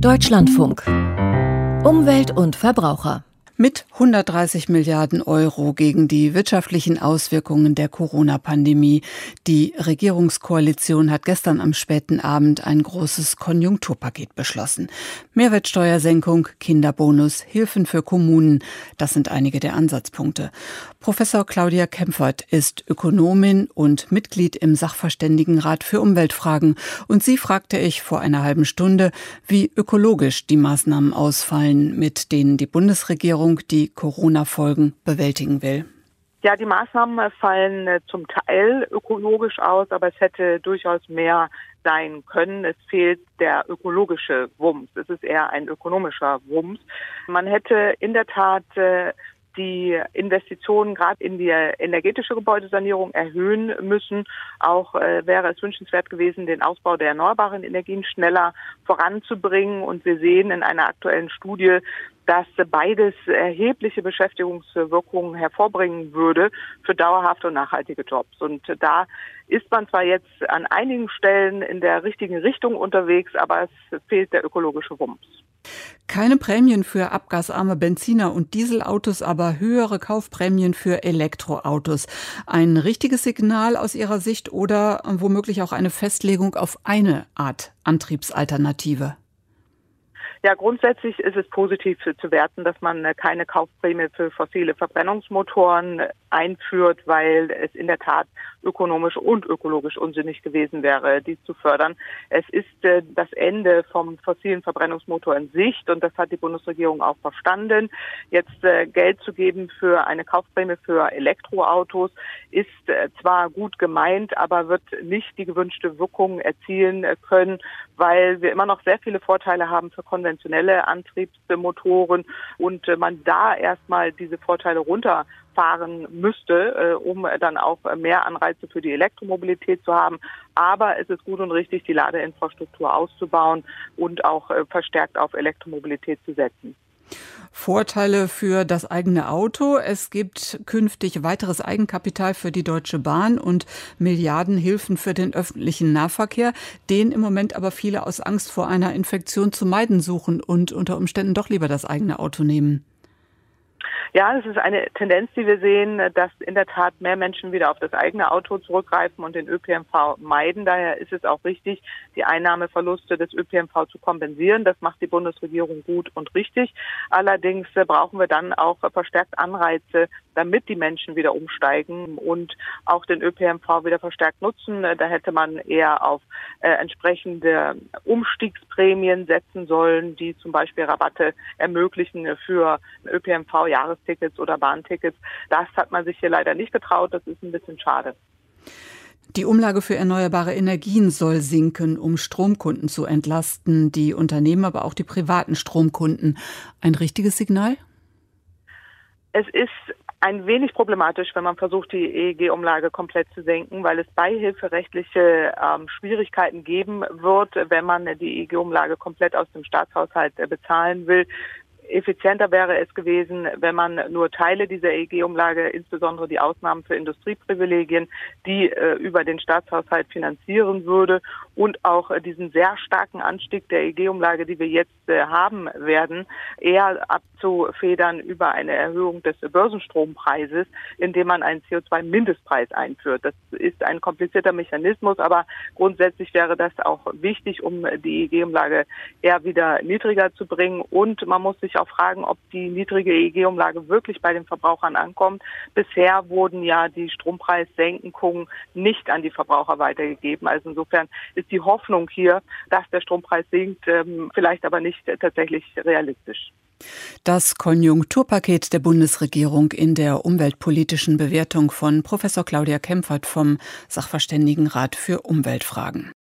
Deutschlandfunk. Umwelt und Verbraucher. Mit 130 Milliarden Euro gegen die wirtschaftlichen Auswirkungen der Corona-Pandemie. Die Regierungskoalition hat gestern am späten Abend ein großes Konjunkturpaket beschlossen. Mehrwertsteuersenkung, Kinderbonus, Hilfen für Kommunen, das sind einige der Ansatzpunkte. Professor Claudia Kempfert ist Ökonomin und Mitglied im Sachverständigenrat für Umweltfragen. Und sie fragte ich vor einer halben Stunde, wie ökologisch die Maßnahmen ausfallen, mit denen die Bundesregierung die Corona-Folgen bewältigen will. Ja, die Maßnahmen fallen zum Teil ökologisch aus, aber es hätte durchaus mehr sein können. Es fehlt der ökologische Wumms. Es ist eher ein ökonomischer Wumms. Man hätte in der Tat die Investitionen gerade in die energetische Gebäudesanierung erhöhen müssen. Auch wäre es wünschenswert gewesen, den Ausbau der erneuerbaren Energien schneller voranzubringen. Und wir sehen in einer aktuellen Studie, dass beides erhebliche Beschäftigungswirkungen hervorbringen würde für dauerhafte und nachhaltige Jobs. Und da ist man zwar jetzt an einigen Stellen in der richtigen Richtung unterwegs, aber es fehlt der ökologische Wumms. Keine Prämien für abgasarme Benziner- und Dieselautos, aber höhere Kaufprämien für Elektroautos. Ein richtiges Signal aus Ihrer Sicht oder womöglich auch eine Festlegung auf eine Art Antriebsalternative? Ja, grundsätzlich ist es positiv zu werten, dass man keine Kaufprämie für fossile Verbrennungsmotoren einführt, weil es in der Tat ökonomisch und ökologisch unsinnig gewesen wäre, dies zu fördern. Es ist das Ende vom fossilen Verbrennungsmotor in Sicht und das hat die Bundesregierung auch verstanden. Jetzt Geld zu geben für eine Kaufprämie für Elektroautos ist zwar gut gemeint, aber wird nicht die gewünschte Wirkung erzielen können, weil wir immer noch sehr viele Vorteile haben für konventionelle Antriebsmotoren und man da erstmal diese Vorteile runterfahren müsste, um dann auch mehr Anreize für die Elektromobilität zu haben. Aber es ist gut und richtig, die Ladeinfrastruktur auszubauen und auch verstärkt auf Elektromobilität zu setzen. Vorteile für das eigene Auto. Es gibt künftig weiteres Eigenkapital für die Deutsche Bahn und Milliardenhilfen für den öffentlichen Nahverkehr, den im Moment aber viele aus Angst vor einer Infektion zu meiden suchen und unter Umständen doch lieber das eigene Auto nehmen. Ja, es ist eine Tendenz, die wir sehen, dass in der Tat mehr Menschen wieder auf das eigene Auto zurückgreifen und den ÖPNV meiden. Daher ist es auch richtig, die Einnahmeverluste des ÖPNV zu kompensieren. Das macht die Bundesregierung gut und richtig. Allerdings brauchen wir dann auch verstärkt Anreize, damit die Menschen wieder umsteigen und auch den ÖPNV wieder verstärkt nutzen. Da hätte man eher auf entsprechende Umstiegsprämien setzen sollen, die zum Beispiel Rabatte ermöglichen für ÖPNV, Jahrestickets oder Bahntickets. Das hat man sich hier leider nicht getraut. Das ist ein bisschen schade. Die Umlage für erneuerbare Energien soll sinken, um Stromkunden zu entlasten, die Unternehmen, aber auch die privaten Stromkunden. Ein richtiges Signal? Es ist ein wenig problematisch, wenn man versucht, die EEG-Umlage komplett zu senken, weil es beihilferechtliche Schwierigkeiten geben wird, wenn man die EEG-Umlage komplett aus dem Staatshaushalt bezahlen will. Effizienter wäre es gewesen, wenn man nur Teile dieser EEG-Umlage, insbesondere die Ausnahmen für Industrieprivilegien, die über den Staatshaushalt finanzieren würde und auch diesen sehr starken Anstieg der EEG-Umlage, die wir jetzt haben werden, eher abzufedern über eine Erhöhung des Börsenstrompreises, indem man einen CO2-Mindestpreis einführt. Das ist ein komplizierter Mechanismus, aber grundsätzlich wäre das auch wichtig, um die EEG-Umlage eher wieder niedriger zu bringen. Und man muss sich auch fragen, ob die niedrige EEG-Umlage wirklich bei den Verbrauchern ankommt. Bisher wurden ja die Strompreissenkungen nicht an die Verbraucher weitergegeben. Also insofern ist die Hoffnung hier, dass der Strompreis sinkt, vielleicht aber nicht tatsächlich realistisch. Das Konjunkturpaket der Bundesregierung in der umweltpolitischen Bewertung von Professor Claudia Kempfert vom Sachverständigenrat für Umweltfragen.